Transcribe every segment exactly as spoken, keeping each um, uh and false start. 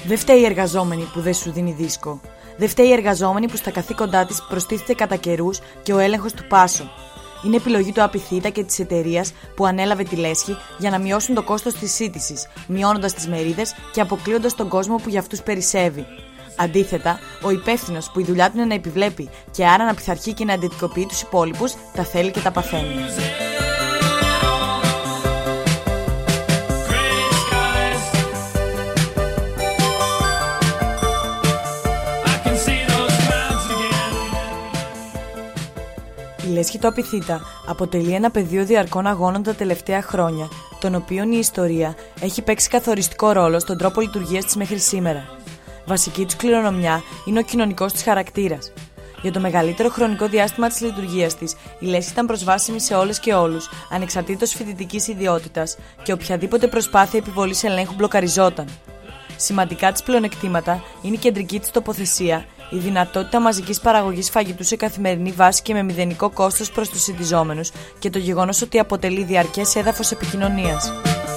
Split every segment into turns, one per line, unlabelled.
Δεν φταίει η εργαζόμενη που δεν σου δίνει δίσκο. Δεν φταίει η εργαζόμενη που στα καθήκοντά της προστίθεται κατά καιρούς και ο έλεγχος του πάσο. Είναι επιλογή του Απειθήτα και της εταιρείας που ανέλαβε τη λέσχη για να μειώσουν το κόστος της σύντησης, μειώνοντας τις μερίδες και αποκλείοντας τον κόσμο που για αυτούς περισσεύει. Αντίθετα, ο υπεύθυνος που η δουλειά του είναι να επιβλέπει και άρα να πειθαρχεί και να εντατικοποιεί τους υπόλοιπους, τα θέλει και τα παθαίνει. Η λέσχη του Απειθήτα αποτελεί ένα πεδίο διαρκών αγώνων τα τελευταία χρόνια, των οποίων η ιστορία έχει παίξει καθοριστικό ρόλο στον τρόπο λειτουργίας της μέχρι σήμερα. Βασική της κληρονομιά είναι ο κοινωνικός της χαρακτήρας. Για το μεγαλύτερο χρονικό διάστημα της λειτουργίας της, η λέσχη ήταν προσβάσιμη σε όλες και όλους, ανεξαρτήτως φοιτητικής ιδιότητας, και οποιαδήποτε προσπάθεια επιβολής ελέγχου μπλοκαριζόταν. Σημαντικά της πλεονεκτήματα είναι η κεντρική της τοποθεσία, η δυνατότητα μαζικής παραγωγής φαγητού σε καθημερινή βάση και με μηδενικό κόστος προς τους συντιζόμενους και το γεγονός ότι αποτελεί διαρκές έδαφος επικοινωνίας.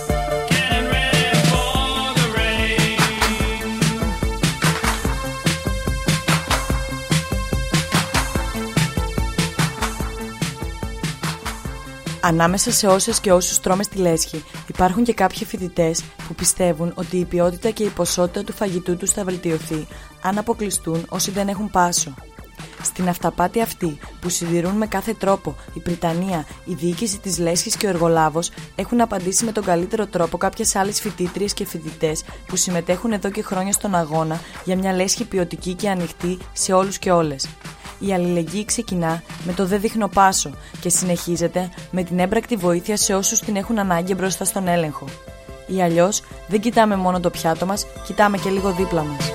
Ανάμεσα σε όσες και όσους τρώμε στη λέσχη, υπάρχουν και κάποιοι φοιτητές που πιστεύουν ότι η ποιότητα και η ποσότητα του φαγητού τους θα βελτιωθεί αν αποκλειστούν όσοι δεν έχουν πάσο. Στην αυταπάτη αυτή, που συντηρούν με κάθε τρόπο η Πριτανία, η διοίκηση της λέσχης και ο εργολάβος, έχουν απαντήσει με τον καλύτερο τρόπο κάποιες άλλες φοιτήτριες και φοιτητές που συμμετέχουν εδώ και χρόνια στον αγώνα για μια λέσχη ποιοτική και ανοιχτή σε όλους και όλες. Η αλληλεγγύη ξεκινά με το «δεν δείχνω πάσο» και συνεχίζεται με την έμπρακτη βοήθεια σε όσους την έχουν ανάγκη μπροστά στον έλεγχο. Ή αλλιώς δεν κοιτάμε μόνο το πιάτο μας, κοιτάμε και λίγο δίπλα μας.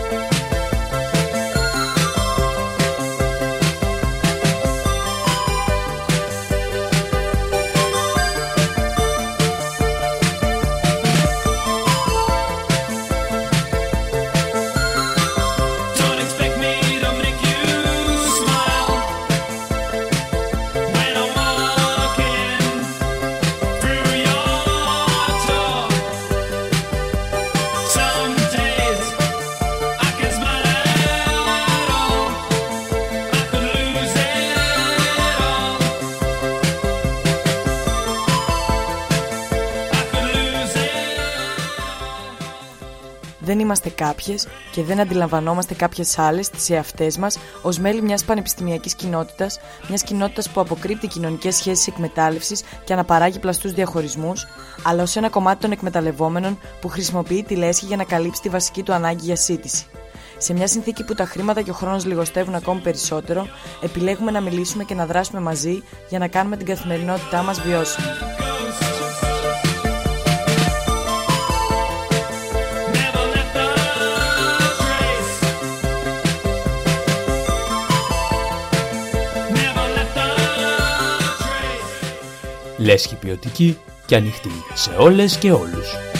Δεν είμαστε κάποιες και δεν αντιλαμβανόμαστε κάποιες άλλες τις εαυτές μας ως μέλη μιας πανεπιστημιακής κοινότητας, μιας κοινότητας που αποκρύπτει κοινωνικές σχέσεις εκμετάλλευσης και αναπαράγει πλαστούς διαχωρισμούς, αλλά ως ένα κομμάτι των εκμεταλλευόμενων που χρησιμοποιεί τη λέσχη για να καλύψει τη βασική του ανάγκη για σύντηση. Σε μια συνθήκη που τα χρήματα και ο χρόνος λιγοστεύουν ακόμη περισσότερο, επιλέγουμε να μιλήσουμε και να δράσουμε μαζί για να κάνουμε την καθημερινότητά μας βιώσιμη.
Λέσχη ποιοτική και ανοιχτή σε όλες και όλους.